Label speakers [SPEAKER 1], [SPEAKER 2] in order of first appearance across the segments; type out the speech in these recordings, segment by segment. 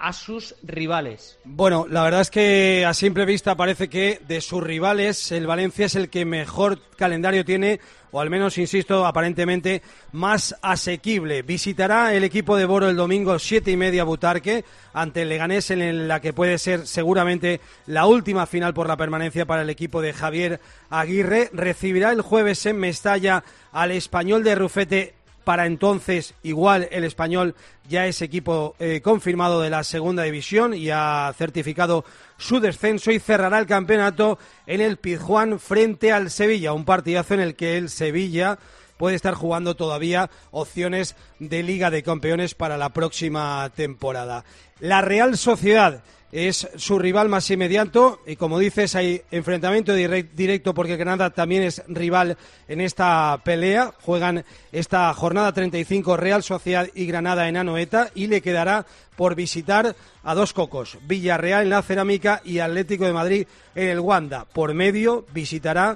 [SPEAKER 1] a sus rivales.
[SPEAKER 2] Bueno, la verdad es que a simple vista parece que de sus rivales el Valencia es el que mejor calendario tiene, o al menos, insisto, aparentemente más asequible. Visitará el equipo de Boro el domingo 7:30 Butarque ante el Leganés, en la que puede ser seguramente la última final por la permanencia para el equipo de Javier Aguirre. Recibirá el jueves en Mestalla al Español de Rufete. Para entonces, igual el Español ya es equipo confirmado de la segunda división y ha certificado su descenso, y cerrará el campeonato en el Pizjuán frente al Sevilla, un partidazo en el que el Sevilla puede estar jugando todavía opciones de Liga de Campeones para la próxima temporada. La Real Sociedad es su rival más inmediato y, como dices, hay enfrentamiento directo porque Granada también es rival en esta pelea. Juegan esta jornada 35 Real Sociedad y Granada en Anoeta, y le quedará por visitar a dos cocos, Villarreal en la Cerámica y Atlético de Madrid en el Wanda. Por medio visitará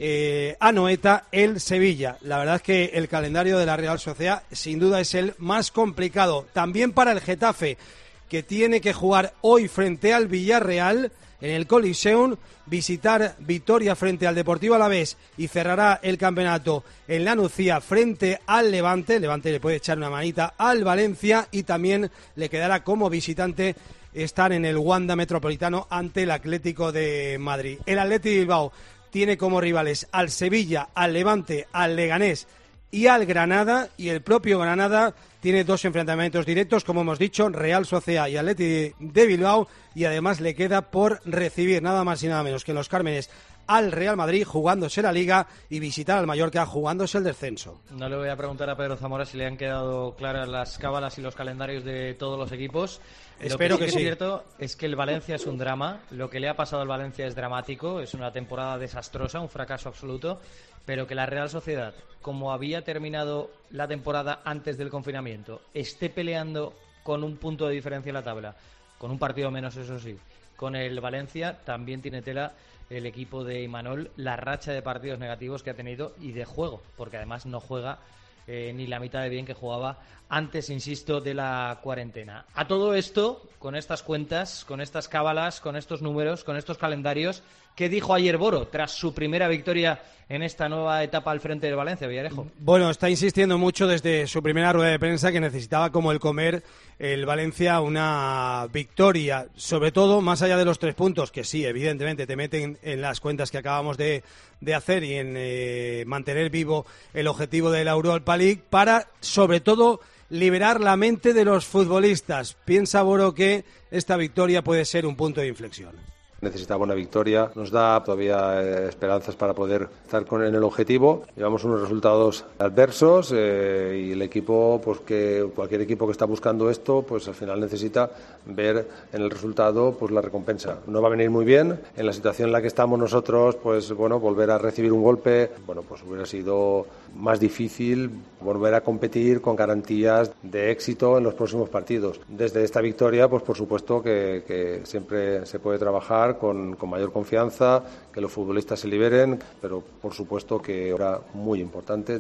[SPEAKER 2] Anoeta el Sevilla. La verdad es que el calendario de la Real Sociedad sin duda es el más complicado. También para el Getafe, que tiene que jugar hoy frente al Villarreal en el Coliseum, visitar Vitoria frente al Deportivo Alavés y cerrará el campeonato en la Nucía frente al Levante. El Levante le puede echar una manita al Valencia, y también le quedará como visitante estar en el Wanda Metropolitano ante el Atlético de Madrid. El Athletic Bilbao tiene como rivales al Sevilla, al Levante, al Leganés y al Granada, y el propio Granada tiene dos enfrentamientos directos, como hemos dicho, Real Sociedad y Athletic de Bilbao, y además le queda por recibir nada más y nada menos que en Los Cármenes al Real Madrid jugándose la Liga y visitar al Mallorca jugándose el descenso.
[SPEAKER 1] No le voy a preguntar a Pedro Zamora si le han quedado claras las cábalas y los calendarios de todos los equipos.
[SPEAKER 2] Espero que sí.
[SPEAKER 1] Lo que es cierto es que el Valencia es un drama. Lo que le ha pasado al Valencia es dramático. Es una temporada desastrosa, un fracaso absoluto. Pero que la Real Sociedad, como había terminado la temporada antes del confinamiento, esté peleando con un punto de diferencia en la tabla, con un partido menos, eso sí, con el Valencia, también tiene tela el equipo de Imanol, la racha de partidos negativos que ha tenido y de juego, porque además no juega ni la mitad de bien que jugaba antes, insisto, de la cuarentena. A todo esto, con estas cuentas, con estas cábalas, con estos números, con estos calendarios, ¿qué dijo ayer Boro tras su primera victoria en esta nueva etapa al frente del Valencia, Villarejo?
[SPEAKER 2] Bueno, está insistiendo mucho desde su primera rueda de prensa que necesitaba como el comer el Valencia una victoria, sobre todo más allá de los 3 puntos, que sí, evidentemente te meten en las cuentas que acabamos de hacer y en mantener vivo el objetivo de la Europa League, para, sobre todo, liberar la mente de los futbolistas. Piensa Boro que esta victoria puede ser un punto de inflexión.
[SPEAKER 3] Necesitaba una victoria, nos da todavía esperanzas para poder estar en el objetivo. Llevamos unos resultados adversos y el equipo, pues que cualquier equipo que está buscando esto, pues al final necesita ver en el resultado pues la recompensa. No va a venir muy bien en la situación en la que estamos nosotros, pues bueno, volver a recibir un golpe, bueno, pues hubiera sido más difícil volver a competir con garantías de éxito en los próximos partidos. Desde esta victoria, pues por supuesto que siempre se puede trabajar con mayor confianza, que los futbolistas se liberen, pero por supuesto que ahora muy importante.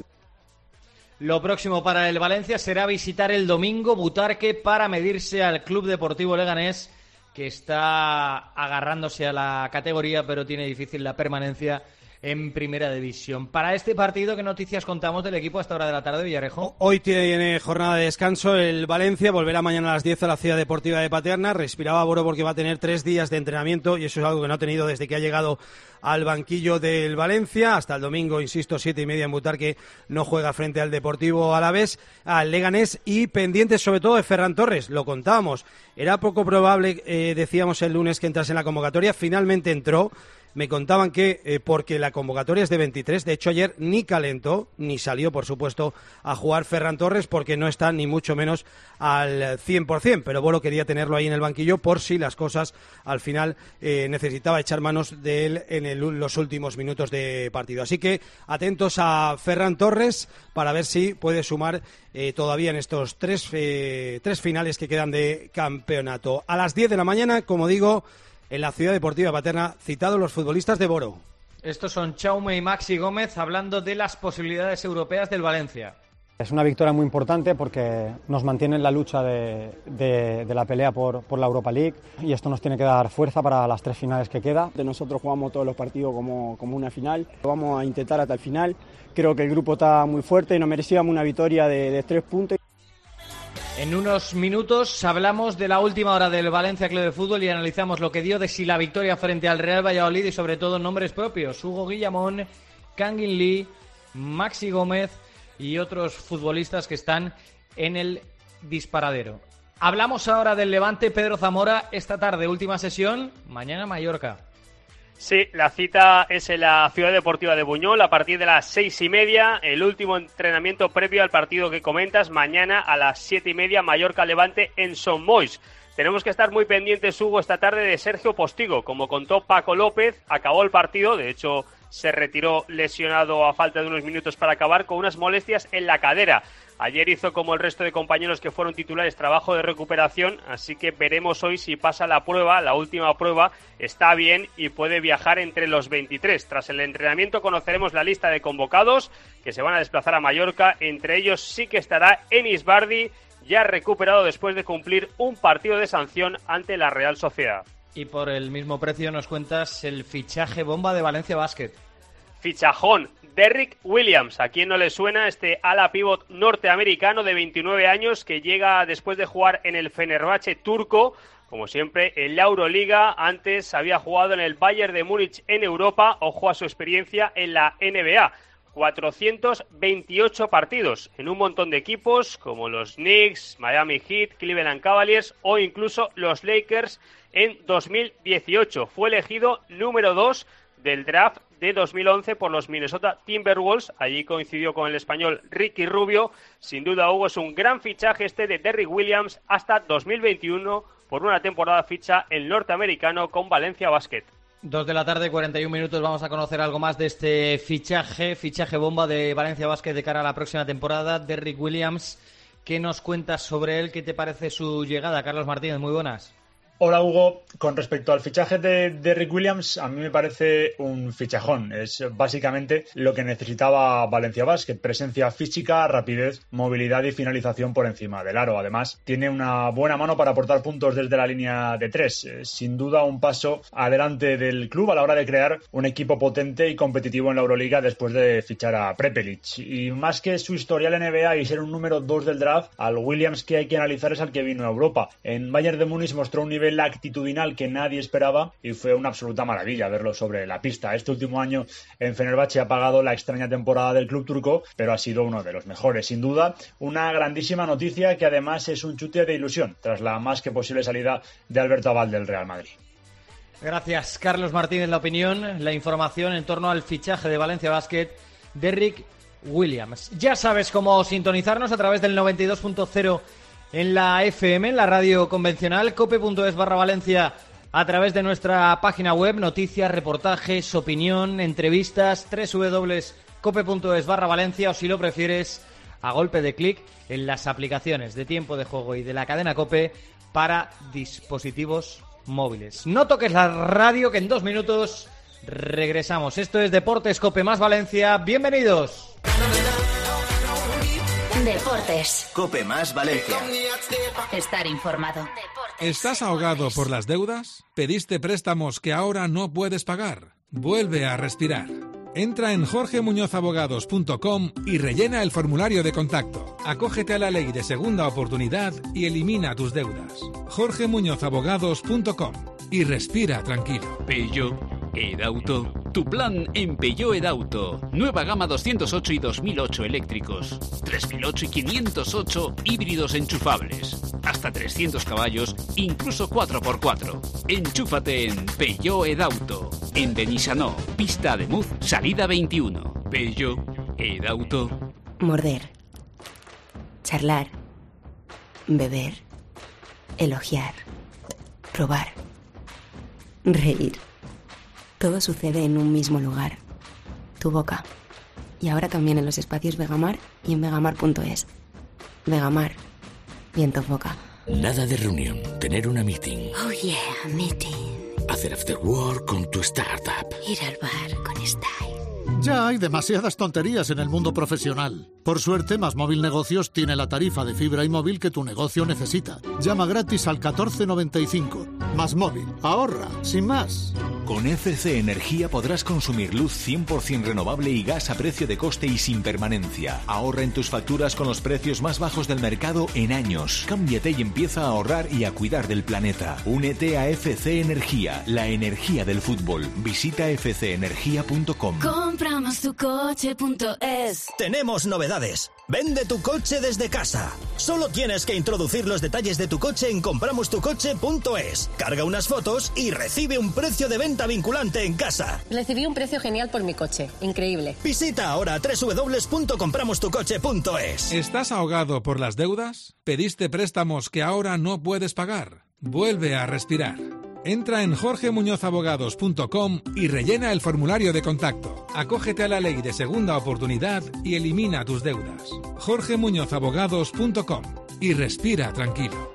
[SPEAKER 1] Lo próximo para el Valencia será visitar el domingo Butarque para medirse al Club Deportivo Leganés, que está agarrándose a la categoría, pero tiene difícil la permanencia en Primera División. Para este partido, ¿qué noticias contamos del equipo a esta hora de la tarde, Villarejo?
[SPEAKER 2] Hoy tiene jornada de descanso el Valencia, volverá mañana a las 10 a la Ciudad Deportiva de Paterna. Respiraba Boro porque va a tener 3 días de entrenamiento, y eso es algo que no ha tenido desde que ha llegado al banquillo del Valencia. Hasta el domingo, insisto, 7:30 en Butarque, no juega frente al Deportivo Alavés, al Leganés, y pendientes sobre todo de Ferran Torres. Lo contábamos, era poco probable, decíamos el lunes, que entrase en la convocatoria. Finalmente entró. Me contaban que porque la convocatoria es de 23, de hecho ayer ni calentó, ni salió, por supuesto, a jugar Ferran Torres, porque no está ni mucho menos al 100%, pero Boro quería tenerlo ahí en el banquillo por si las cosas al final necesitaba echar manos de él en los últimos minutos de partido. Así que atentos a Ferran Torres para ver si puede sumar todavía en estos tres finales que quedan de campeonato. A las 10 de la mañana, como digo, en la Ciudad Deportiva Paterna, citados los futbolistas de Boro.
[SPEAKER 1] Estos son Chaume y Maxi Gómez hablando de las posibilidades europeas del Valencia.
[SPEAKER 4] Es una victoria muy importante porque nos mantiene en la lucha de la pelea por la Europa League y esto nos tiene que dar fuerza para las 3 finales que queda.
[SPEAKER 5] Nosotros jugamos todos los partidos como una final, vamos a intentar hasta el final. Creo que el grupo está muy fuerte y nos merecíamos una victoria de 3 puntos.
[SPEAKER 1] En unos minutos hablamos de la última hora del Valencia Club de Fútbol y analizamos lo que dio de sí la victoria frente al Real Valladolid y sobre todo nombres propios: Hugo Guillamón, Kangin Lee, Maxi Gómez y otros futbolistas que están en el disparadero. Hablamos ahora del Levante. Pedro Zamora, esta tarde última sesión, mañana Mallorca.
[SPEAKER 6] Sí, la cita es en la Ciudad Deportiva de Buñol a partir de las 6:30, el último entrenamiento previo al partido que comentas, mañana a las 7:30, Mallorca-Levante en Son Moix. Tenemos que estar muy pendientes, Hugo, esta tarde de Sergio Postigo. Como contó Paco López, acabó el partido, de hecho se retiró lesionado a falta de unos minutos para acabar, con unas molestias en la cadera. Ayer hizo, como el resto de compañeros que fueron titulares, trabajo de recuperación, así que veremos hoy si pasa la prueba, la última prueba, está bien y puede viajar entre los 23. Tras el entrenamiento conoceremos la lista de convocados que se van a desplazar a Mallorca. Entre ellos sí que estará Enis Bardi, ya recuperado después de cumplir un partido de sanción ante la Real Sociedad.
[SPEAKER 1] Y por el mismo precio nos cuentas el fichaje bomba de Valencia Basket.
[SPEAKER 6] Fichajón, Derrick Williams. ¿A quién no le suena este ala pívot norteamericano de 29 años que llega después de jugar en el Fenerbahce turco? Como siempre, en la Euroliga. Antes había jugado en el Bayern de Múnich en Europa. Ojo a su experiencia en la NBA. 428 partidos en un montón de equipos como los Knicks, Miami Heat, Cleveland Cavaliers o incluso los Lakers en 2018. Fue elegido número 2 del draft de 2011 por los Minnesota Timberwolves. Allí coincidió con el español Ricky Rubio. Sin duda, Hugo, es un gran fichaje este de Derrick Williams. Hasta 2021, por una temporada ficha el norteamericano con Valencia Basket.
[SPEAKER 1] 2 de la tarde, 41 minutos. Vamos a conocer algo más de este fichaje bomba de Valencia Basket de cara a la próxima temporada. Derrick Williams, ¿qué nos cuentas sobre él? ¿Qué te parece su llegada? Carlos Martínez, muy buenas.
[SPEAKER 7] Hola Hugo, con respecto al fichaje de Derrick Williams, a mí me parece un fichajón. Es básicamente lo que necesitaba Valencia Basket: presencia física, rapidez, movilidad y finalización por encima del aro. Además, tiene una buena mano para aportar puntos desde la línea de 3. Sin duda un paso adelante del club a la hora de crear un equipo potente y competitivo en la Euroliga después de fichar a Prepelic. Y más que su historial en NBA y ser un número 2 del draft, al Williams que hay que analizar es al que vino a Europa. En Bayern de Múnich mostró un nivel actitudinal que nadie esperaba y fue una absoluta maravilla verlo sobre la pista. Este último año en Fenerbahce ha pagado la extraña temporada del club turco, pero ha sido uno de los mejores. Sin duda, una grandísima noticia que además es un chute de ilusión tras la más que posible salida de Alberto Abal del Real Madrid.
[SPEAKER 1] Gracias, Carlos Martínez. La opinión, la información en torno al fichaje de Valencia Basket, Derrick Williams. Ya sabes cómo sintonizarnos a través del 92.0 en la FM, en la radio convencional, cope.es/Valencia, a través de nuestra página web, noticias, reportajes, opinión, entrevistas, www.cope.es/Valencia, o si lo prefieres, a golpe de clic en las aplicaciones de Tiempo de Juego y de la cadena Cope para dispositivos móviles. No toques la radio, que en 2 minutos regresamos. Esto es Deportes Cope más Valencia. Bienvenidos.
[SPEAKER 8] Deportes.
[SPEAKER 9] Cope más Valencia.
[SPEAKER 8] Estar informado.
[SPEAKER 10] ¿Estás ahogado por las deudas? ¿Pediste préstamos que ahora no puedes pagar? Vuelve a respirar. Entra en jorgemuñozabogados.com y rellena el formulario de contacto. Acógete a la ley de segunda oportunidad y elimina tus deudas. jorgemuñozabogados.com y respira tranquilo.
[SPEAKER 11] Peugeot Edauto. Tu plan en Peugeot Edauto. Nueva gama 208 y 2008 eléctricos. 3008 y 508 híbridos enchufables. Hasta 300 caballos, incluso 4x4. Enchúfate en Peugeot Edauto. En Benissanó, pista de Muz, salida 21. Peugeot Edauto.
[SPEAKER 12] Morder. Charlar. Beber. Elogiar. Probar. Reír. Todo sucede en un mismo lugar. Tu boca. Y ahora también en los espacios Vegamar y en vegamar.es. Vegamar. Viento boca.
[SPEAKER 13] Nada de reunión. Tener una meeting.
[SPEAKER 12] Oh yeah, meeting.
[SPEAKER 13] Hacer after work con tu startup.
[SPEAKER 12] Ir al bar con style.
[SPEAKER 9] Ya hay demasiadas tonterías en el mundo profesional. Por suerte, MásMóvil Negocios tiene la tarifa de fibra y móvil que tu negocio necesita. Llama gratis al 1495. MásMóvil. Ahorra, sin más.
[SPEAKER 14] Con FC Energía podrás consumir luz 100% renovable y gas a precio de coste y sin permanencia. Ahorra en tus facturas con los precios más bajos del mercado en años. Cámbiate y empieza a ahorrar y a cuidar del planeta. Únete a FC Energía, la energía del fútbol. Visita fcenergia.com.
[SPEAKER 15] Compramostucoche.es. Tenemos novedades. Vende tu coche desde casa. Solo tienes que introducir los detalles de tu coche en compramostucoche.es. Carga unas fotos y recibe un precio de venta vinculante en casa.
[SPEAKER 16] Recibí un precio genial por mi coche. Increíble.
[SPEAKER 15] Visita ahora www.compramostucoche.es.
[SPEAKER 10] ¿Estás ahogado por las deudas? ¿Pediste préstamos que ahora no puedes pagar? Vuelve a respirar. Entra en jorgemuñozabogados.com y rellena el formulario de contacto. Acógete a la ley de segunda oportunidad y elimina tus deudas. jorgemuñozabogados.com y respira tranquilo.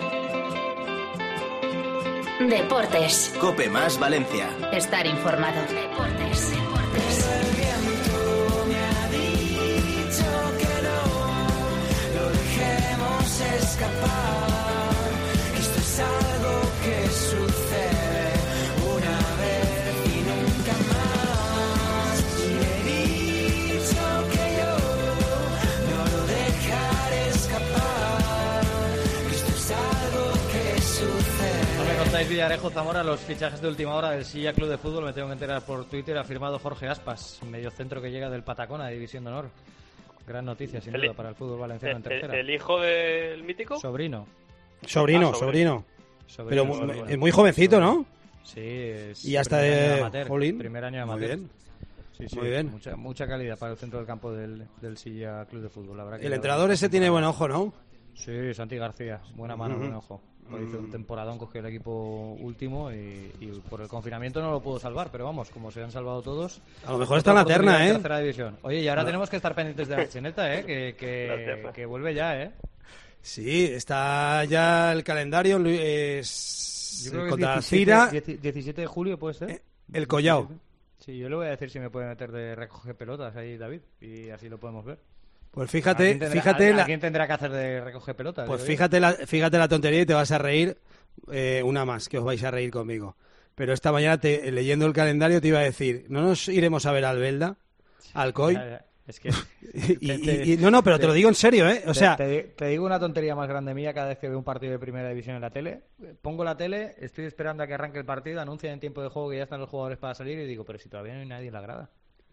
[SPEAKER 8] Deportes.
[SPEAKER 17] COPE más Valencia.
[SPEAKER 8] Estar informado. Deportes.
[SPEAKER 18] El viento me ha dicho que no lo dejemos escapar. Esto es algo que sucede una vez y nunca más. Y le he dicho que yo no lo dejaré escapar. Esto es algo que sucede.
[SPEAKER 1] No me contáis, Villarejo Zamora, los fichajes de última hora del Silla Club de Fútbol. Me tengo que enterar por Twitter. Ha firmado Jorge Aspas, mediocentro que llega del Patacona, de División de Honor. Gran noticia, sin duda, para el fútbol valenciano en tercera.
[SPEAKER 6] ¿El hijo del mítico?
[SPEAKER 1] Sobrino.
[SPEAKER 2] Sobrino. Pero es muy jovencito, ¿no?
[SPEAKER 1] Sí, es
[SPEAKER 2] y hasta de
[SPEAKER 1] primer año de amateur.
[SPEAKER 2] Muy bien.
[SPEAKER 1] Sí,
[SPEAKER 2] muy bien.
[SPEAKER 1] Mucha calidad para el centro del campo del Silla Club de Fútbol. La verdad que
[SPEAKER 2] el entrenador ese tiene buen ojo, ¿no?
[SPEAKER 1] Sí, Santi García, buena mano, buen ojo. Hizo un temporadón, cogió el equipo último y por el confinamiento no lo pudo salvar, pero vamos, como se han salvado todos.
[SPEAKER 2] A lo mejor está en la terna, ¿eh?
[SPEAKER 1] Tercera división. Oye, y ahora tenemos que estar pendientes de la chineta, que vuelve ya, ¿eh?
[SPEAKER 2] Sí, está ya el calendario.
[SPEAKER 1] Yo creo que
[SPEAKER 2] contra
[SPEAKER 1] es 17 de julio, ¿puede ser?
[SPEAKER 2] El Collao.
[SPEAKER 1] Sí, yo le voy a decir si me puede meter de recoger pelotas ahí, David, y así lo podemos ver.
[SPEAKER 2] Pues fíjate,
[SPEAKER 1] ¿Quién tendrá que hacer de recoger pelotas?
[SPEAKER 2] Pues fíjate la tontería y te vas a reír, una más, que os vais a reír conmigo. Pero esta mañana, leyendo el calendario, te iba a decir, ¿no nos iremos a ver al Belda? ¿Alcoy?
[SPEAKER 1] Es que...
[SPEAKER 2] pero te lo digo en serio, ¿eh? O sea...
[SPEAKER 1] Te digo una tontería más grande mía cada vez que veo un partido de primera división en la tele. Pongo la tele, estoy esperando a que arranque el partido, anuncian en tiempo de juego que ya están los jugadores para salir y digo, pero si todavía no hay nadie en la grada.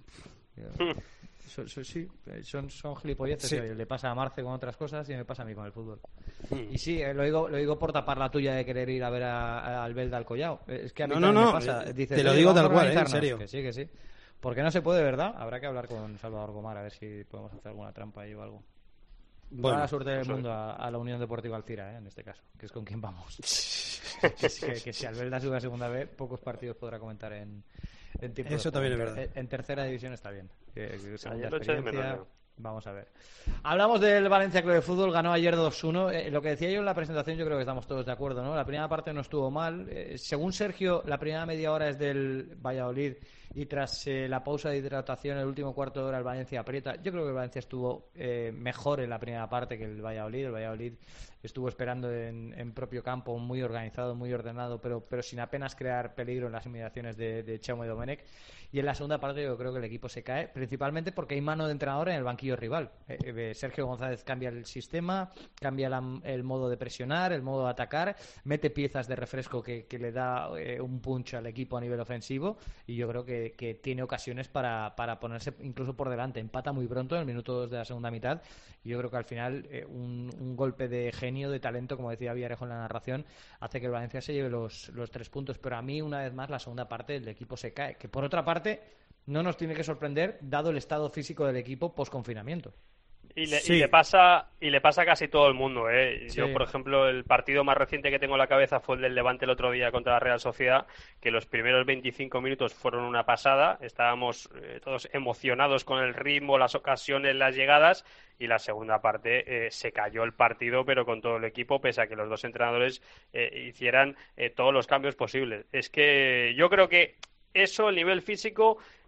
[SPEAKER 1] Son gilipolleces. Sí. Le pasa a Marce con otras cosas y me pasa a mí con el fútbol. Y sí, lo digo por tapar la tuya de querer ir a ver al Belda al Collao. Es que a mí me pasa. Dices,
[SPEAKER 2] te lo digo tal cual, en serio.
[SPEAKER 1] Que sí. Porque no se puede, ¿verdad? Habrá que hablar con Salvador Gomar a ver si podemos hacer alguna trampa ahí o algo. Toda la suerte del mundo a la Unión Deportiva Alcira, en este caso, que es con quien vamos. que si Albelda sube a segunda vez, pocos partidos podrá comentar en tiempo.
[SPEAKER 2] Eso también es verdad.
[SPEAKER 1] En tercera división está bien. Segunda experiencia, vamos a ver. Hablamos del Valencia Club de Fútbol, ganó ayer 2-1. Lo que decía yo en la presentación, yo creo que estamos todos de acuerdo, ¿no? La primera parte no estuvo mal. Según Sergio, la primera media hora es del Valladolid y tras la pausa de hidratación, el último cuarto de hora el Valencia aprieta. Yo creo que el Valencia estuvo mejor en la primera parte que el Valladolid. El Valladolid estuvo esperando en propio campo, muy organizado, muy ordenado, pero sin apenas crear peligro en las inmediaciones de Chaume Domenech. Y en la segunda parte yo creo que el equipo se cae, principalmente porque hay mano de entrenador en el banquillo rival. Sergio González cambia el sistema, cambia el modo de presionar, el modo de atacar, mete piezas de refresco que le da un punch al equipo a nivel ofensivo, y yo creo que tiene ocasiones para ponerse incluso por delante. Empata muy pronto, en el minuto 2 de la segunda mitad, y yo creo que al final un golpe de genio, de talento, como decía Villarejo en la narración, hace que el Valencia se lleve los 3 puntos. Pero a mí, una vez más, la segunda parte el equipo se cae, que por otra parte no nos tiene que sorprender dado el estado físico del equipo post-confinamiento.
[SPEAKER 6] Y le pasa a casi todo el mundo, ¿eh?
[SPEAKER 1] Sí.
[SPEAKER 6] Yo, por ejemplo, el partido más reciente que tengo en la cabeza fue el del Levante el otro día contra la Real Sociedad, que los primeros 25 minutos fueron una pasada, estábamos todos emocionados con el ritmo, las ocasiones, las llegadas, y la segunda parte se cayó el partido, pero con todo el equipo, pese a que los dos entrenadores hicieran todos los cambios posibles. Es que yo creo que eso, el nivel físico,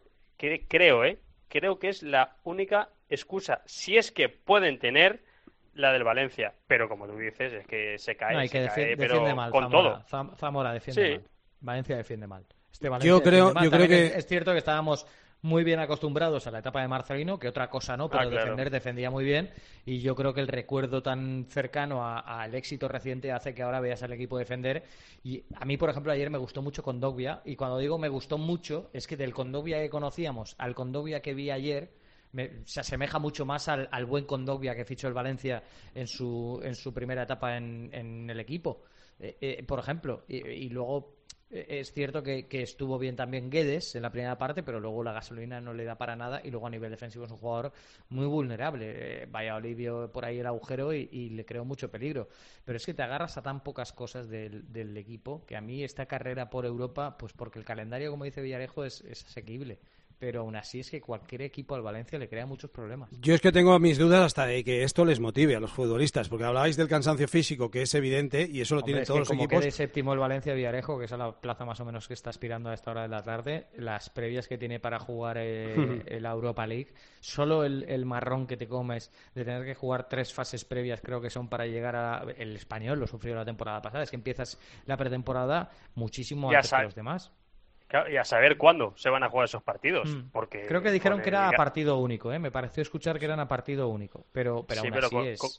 [SPEAKER 6] creo que es la única excusa, si es que pueden tener, la del Valencia. Pero como tú dices, es que se cae,
[SPEAKER 1] defiende mal,
[SPEAKER 6] con
[SPEAKER 1] Zamora.
[SPEAKER 6] todo.
[SPEAKER 1] Zamora defiende mal. Valencia defiende mal. Valencia
[SPEAKER 17] yo creo
[SPEAKER 1] que es cierto que estábamos muy bien acostumbrados a la etapa de Marcelino, que otra cosa no, pero defendía muy bien, y yo creo que el recuerdo tan cercano al éxito reciente hace que ahora veas al equipo defender. Y a mí, por ejemplo, ayer me gustó mucho Kondogbia, y cuando digo me gustó mucho, es que del Kondogbia que conocíamos al Kondogbia que vi ayer se asemeja mucho más al buen Kondogbia que fichó el Valencia en su primera etapa en el equipo, por ejemplo, y luego es cierto que estuvo bien también Guedes en la primera parte, pero luego la gasolina no le da para nada, y luego a nivel defensivo es un jugador muy vulnerable. Valladolid vio por ahí el agujero y le creó mucho peligro, pero es que te agarras a tan pocas cosas del equipo que a mí esta carrera por Europa, pues porque el calendario, como dice Villarejo, es asequible, pero aún así es que cualquier equipo al Valencia le crea muchos problemas.
[SPEAKER 17] Yo es que tengo mis dudas hasta de que esto les motive a los futbolistas, porque hablabais del cansancio físico, que es evidente, y eso lo tienen todos los equipos.
[SPEAKER 1] Como quede séptimo el Valencia, Villarejo, que es a la plaza más o menos que está aspirando a esta hora de la tarde, las previas que tiene para jugar la Europa League, solo el marrón que te comes de tener que jugar 3 fases previas, creo que son para llegar a... El Español lo sufrió la temporada pasada, es que empiezas la pretemporada muchísimo antes que los demás.
[SPEAKER 6] Y a saber cuándo se van a jugar esos partidos. Porque
[SPEAKER 1] creo que dijeron que era a partido único, me pareció escuchar que eran a partido único, pero
[SPEAKER 6] sí,
[SPEAKER 1] aún así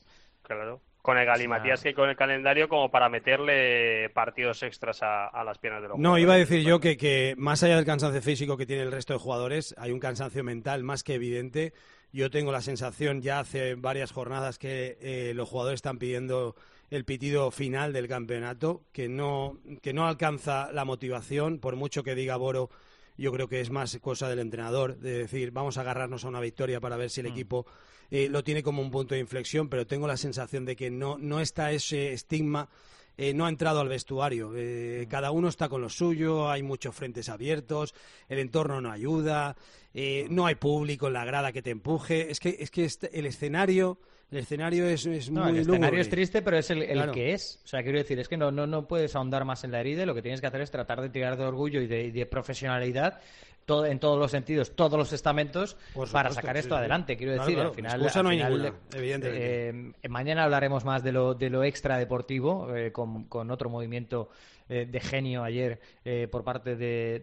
[SPEAKER 6] con el galimatías que con el calendario como para meterle partidos extras a las piernas de los jugadores.
[SPEAKER 17] No, iba a decir yo que más allá del cansancio físico que tiene el resto de jugadores, hay un cansancio mental más que evidente. Yo tengo la sensación ya hace varias jornadas que los jugadores están pidiendo el pitido final del campeonato, que no alcanza la motivación, por mucho que diga Boro. Yo creo que es más cosa del entrenador, de decir, vamos a agarrarnos a una victoria para ver si el equipo lo tiene como un punto de inflexión, pero tengo la sensación de que no está ese estigma, no ha entrado al vestuario. Cada uno está con lo suyo, hay muchos frentes abiertos, el entorno no ayuda, no hay público en la grada que te empuje. Es que el escenario es muy lúgubre.
[SPEAKER 1] El escenario es triste, pero es el que es. O sea, quiero decir, es que no puedes ahondar más en la herida, y lo que tienes que hacer es tratar de tirar de orgullo y de profesionalidad en todos los sentidos, todos los estamentos, para sacar esto adelante. Quiero decir, al final...
[SPEAKER 17] Excusa no hay ninguna, evidentemente.
[SPEAKER 1] Mañana hablaremos más de lo extra deportivo, con otro movimiento de genio ayer por parte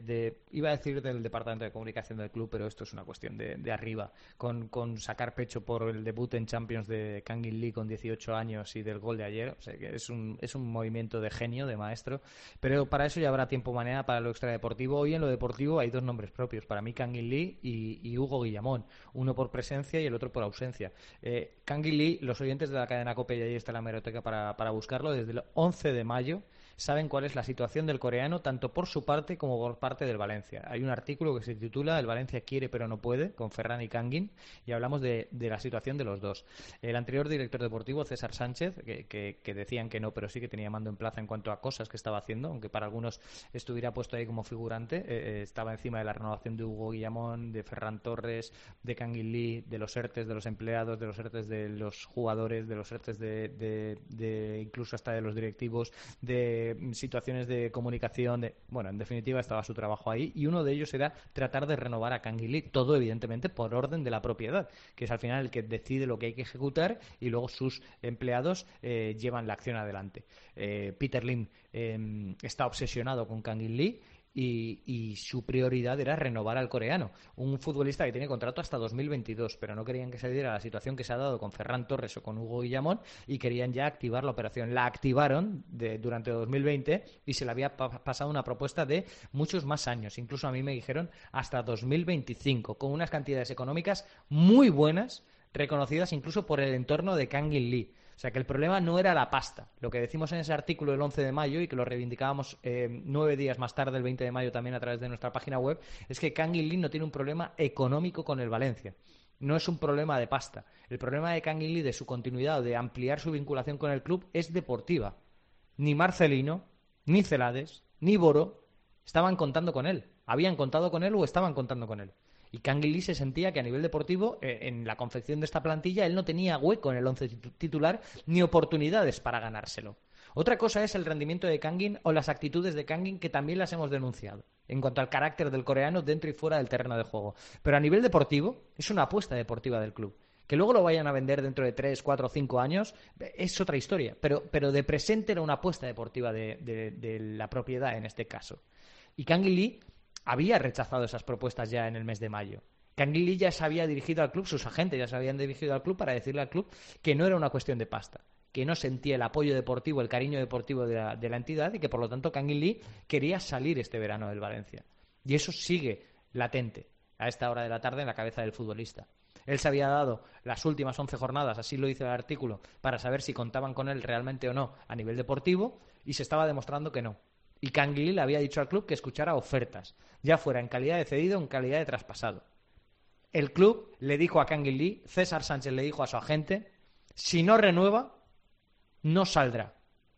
[SPEAKER 1] iba a decir del departamento de comunicación del club, pero esto es una cuestión de arriba, con sacar pecho por el debut en Champions de Kangin Lee con 18 años y del gol de ayer. O sea, que es un movimiento de genio, de maestro, pero para eso ya habrá tiempo mañana para lo extradeportivo. Hoy en lo deportivo hay 2 nombres propios para mí, Kangin Lee y Hugo Guillamón, uno por presencia y el otro por ausencia. Kangin Lee, los oyentes de la cadena COPE, y ahí está la hemeroteca para buscarlo, desde el 11 de mayo saben cuál es la situación del coreano, tanto por su parte como por parte del Valencia. Hay un artículo que se titula "El Valencia quiere pero no puede", con Ferran y Kangin, y hablamos de la situación de los dos. El anterior director deportivo, César Sánchez, que decían que no, pero sí que tenía mando en plaza en cuanto a cosas que estaba haciendo, aunque para algunos estuviera puesto ahí como figurante, estaba encima de la renovación de Hugo Guillamón, de Ferran Torres, de Kangin Lee, de los ERTES de los empleados, de los ERTES de los jugadores, de los ERTES de incluso hasta de los directivos, de situaciones de comunicación, bueno, en definitiva estaba su trabajo ahí, y uno de ellos era tratar de renovar a Kangin Lee, todo evidentemente por orden de la propiedad, que es al final el que decide lo que hay que ejecutar, y luego sus empleados llevan la acción adelante. Peter Lim está obsesionado con Kangin Lee, y su prioridad era renovar al coreano, un futbolista que tiene contrato hasta 2022, pero no querían que se diera la situación que se ha dado con Ferran Torres o con Hugo Guillamón, y querían ya activar la operación. La activaron durante 2020 y se le había pasado una propuesta de muchos más años, incluso a mí me dijeron hasta 2025, con unas cantidades económicas muy buenas, reconocidas incluso por el entorno de Kangin Lee. O sea, que el problema no era la pasta. Lo que decimos en ese artículo del 11 de mayo y que lo reivindicábamos 9 días más tarde, el 20 de mayo también a través de nuestra página web, es que Kangin Lee no tiene un problema económico con el Valencia. No es un problema de pasta. El problema de Kangin Lee, de su continuidad o de ampliar su vinculación con el club, es deportiva. Ni Marcelino, ni Celades, ni Boro estaban contando con él. Habían contado con él o estaban contando con él. Y Kangin Lee se sentía que a nivel deportivo, en la confección de esta plantilla, él no tenía hueco en el 11 titular ni oportunidades para ganárselo. Otra cosa es el rendimiento de Kangin o las actitudes de Kangin, que también las hemos denunciado, en cuanto al carácter del coreano dentro y fuera del terreno de juego. Pero a nivel deportivo, es una apuesta deportiva del club. Que luego lo vayan a vender dentro de 3, 4 o 5 años es otra historia. Pero de presente era una apuesta deportiva de la propiedad en este caso. Y Kangin Lee había rechazado esas propuestas ya en el mes de mayo. Kangin Lee ya se había dirigido al club, sus agentes ya se habían dirigido al club para decirle al club que no era una cuestión de pasta, que no sentía el apoyo deportivo, el cariño deportivo de la entidad y que por lo tanto Kangin Lee quería salir este verano del Valencia. Y eso sigue latente a esta hora de la tarde en la cabeza del futbolista. Él se había dado las últimas 11 jornadas, así lo dice el artículo, para saber si contaban con él realmente o no a nivel deportivo, y se estaba demostrando que no. Y Kangin Lee le había dicho al club que escuchara ofertas, ya fuera en calidad de cedido o en calidad de traspasado. El club le dijo a Kangin Lee, César Sánchez le dijo a su agente, si no renueva, no saldrá.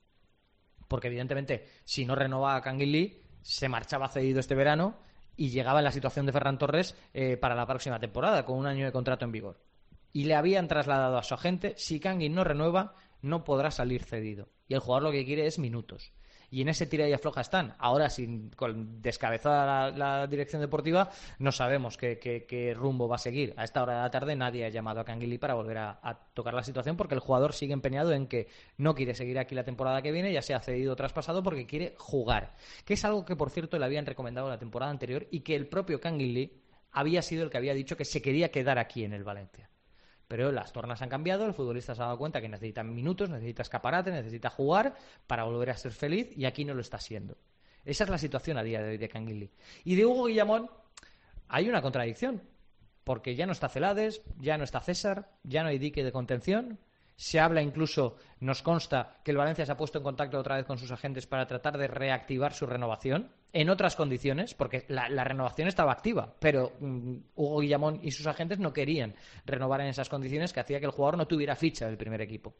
[SPEAKER 1] Porque evidentemente, si no renovaba a Kangin Lee, se marchaba cedido este verano y llegaba en la situación de Ferran Torres para la próxima temporada, con 1 año de contrato en vigor. Y le habían trasladado a su agente, si Kangin no renueva, no podrá salir cedido. Y el jugador lo que quiere es minutos. Y en ese tira y afloja están. Ahora, con descabezada la dirección deportiva, no sabemos qué rumbo va a seguir. A esta hora de la tarde nadie ha llamado a Kangin Lee para volver a tocar la situación, porque el jugador sigue empeñado en que no quiere seguir aquí la temporada que viene, ya sea cedido o traspasado, porque quiere jugar. Que es algo que, por cierto, le habían recomendado la temporada anterior y que el propio Kangin Lee había sido el que había dicho que se quería quedar aquí en el Valencia. Pero las tornas han cambiado, el futbolista se ha dado cuenta que necesita minutos, necesita escaparate, necesita jugar para volver a ser feliz y aquí no lo está siendo. Esa es la situación a día de hoy de Kangin Lee. Y de Hugo Guillamón hay una contradicción, porque ya no está Celades, ya no está César, ya no hay dique de contención. Se habla incluso, nos consta, que el Valencia se ha puesto en contacto otra vez con sus agentes para tratar de reactivar su renovación en otras condiciones, porque la renovación estaba activa, pero Hugo Guillamón y sus agentes no querían renovar en esas condiciones que hacía que el jugador no tuviera ficha del primer equipo.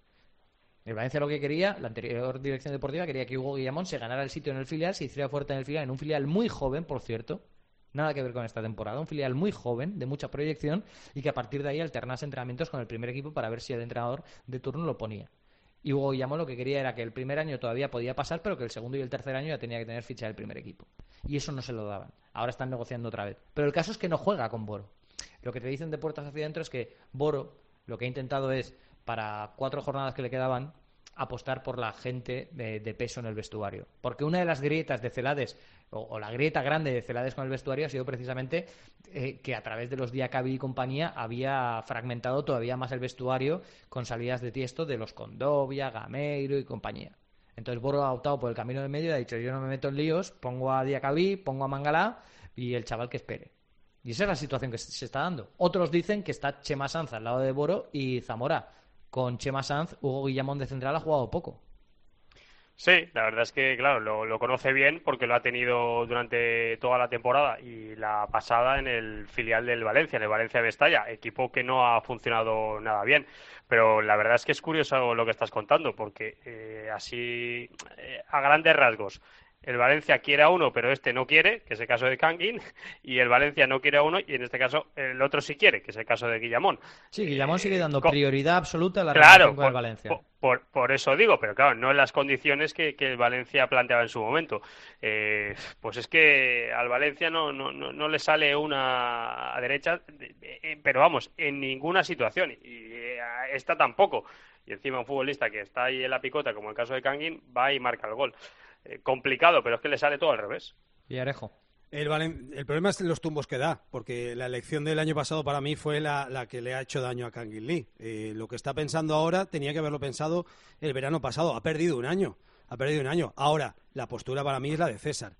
[SPEAKER 1] El Valencia lo que quería, la anterior dirección deportiva quería que Hugo Guillamón se ganara el sitio en el filial, se hiciera fuerte en el filial, en un filial muy joven, por cierto, nada que ver con esta temporada, un filial muy joven, de mucha proyección, y que a partir de ahí alternase entrenamientos con el primer equipo para ver si el entrenador de turno lo ponía. Y Hugo Guillamón lo que quería era que el primer año todavía podía pasar, pero que el segundo y el tercer año ya tenía que tener ficha del primer equipo. Y eso no se lo daban. Ahora están negociando otra vez. Pero el caso es que no juega con Boro. Lo que te dicen de puertas hacia adentro es que Boro lo que ha intentado es, para 4 jornadas que le quedaban, apostar por la gente de peso en el vestuario. Porque una de las grietas de Celades, o la grieta grande de Celades con el vestuario, ha sido precisamente que a través de los Diacabí y compañía había fragmentado todavía más el vestuario con salidas de Tiesto de los Condovia, Gameiro y compañía. Entonces Boro ha optado por el camino del medio y ha dicho, yo no me meto en líos, pongo a Diacabí, pongo a Mangalá y el chaval que espere. Y esa es la situación que se está dando. Otros dicen que está Chema Sanz al lado de Boro y Zamora. Con Chema Sanz, Hugo Guillamón de central ha jugado poco.
[SPEAKER 6] Sí, la verdad es que, claro, lo conoce bien porque lo ha tenido durante toda la temporada y la pasada en el filial del Valencia, en el Valencia Mestalla, equipo que no ha funcionado nada bien. Pero la verdad es que es curioso lo que estás contando, porque así, a grandes rasgos, el Valencia quiere a uno, pero este no quiere, que es el caso de Kangin, y el Valencia no quiere a uno, y en este caso el otro sí quiere, que es el caso de Guillamón.
[SPEAKER 1] Sí, Guillamón sigue dando prioridad absoluta a la relación con el Valencia.
[SPEAKER 6] Por eso digo, pero claro, no en las condiciones que el Valencia planteaba en su momento. Pues es que al Valencia no le sale una a derecha, pero vamos, en ninguna situación, y esta tampoco. Y encima un futbolista que está ahí en la picota, como el caso de Kangin, va y marca el gol. Complicado, pero es que le sale todo al revés.
[SPEAKER 1] Y Arejo.
[SPEAKER 17] El problema es los tumbos que da, porque la elección del año pasado para mí fue la que le ha hecho daño a Kangin Lee. Lo que está pensando ahora tenía que haberlo pensado el verano pasado. Ha perdido un año. Ahora, la postura para mí es la de César.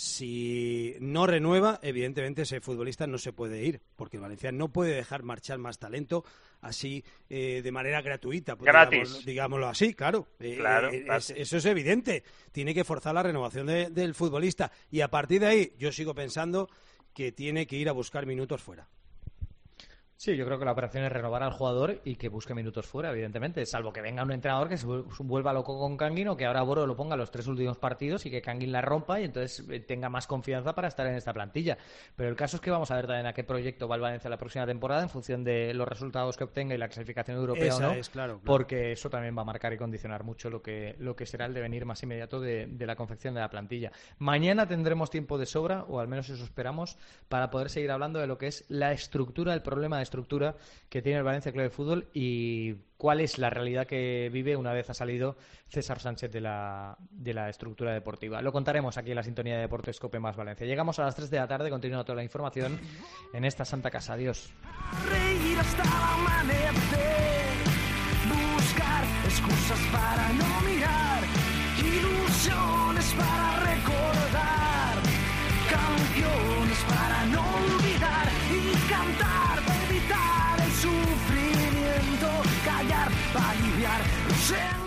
[SPEAKER 17] Si no renueva, evidentemente ese futbolista no se puede ir, porque el Valencia no puede dejar marchar más talento así de manera gratuita.
[SPEAKER 6] Gratis.
[SPEAKER 17] Digámoslo así, claro.
[SPEAKER 6] Claro.
[SPEAKER 17] Eso es evidente. Tiene que forzar la renovación del futbolista. Y a partir de ahí, yo sigo pensando que tiene que ir a buscar minutos fuera.
[SPEAKER 1] Sí, yo creo que la operación es renovar al jugador y que busque minutos fuera, evidentemente, salvo que venga un entrenador que se vuelva loco con Kangin o que ahora Boro lo ponga los 3 últimos partidos y que Kangin la rompa y entonces tenga más confianza para estar en esta plantilla. Pero el caso es que vamos a ver también a qué proyecto va el Valencia la próxima temporada en función de los resultados que obtenga y la clasificación europea o no,
[SPEAKER 17] claro.
[SPEAKER 1] Porque eso también va a marcar y condicionar mucho lo que será el devenir más inmediato de la confección de la plantilla. Mañana tendremos tiempo de sobra, o al menos eso esperamos, para poder seguir hablando de lo que es la estructura, el problema de estructura que tiene el Valencia Club de Fútbol y cuál es la realidad que vive una vez ha salido César Sánchez de la estructura deportiva. Lo contaremos aquí en la sintonía de Deportes COPE más Valencia. Llegamos a las 3 de la tarde, continúa toda la información en esta Santa Casa. Adiós.
[SPEAKER 18] Reír hasta el amanecer, buscar excusas para no mirar, ilusiones para recordar, canciones para no olvidar y cantar para evitar el sufrimiento, callar para aliviar los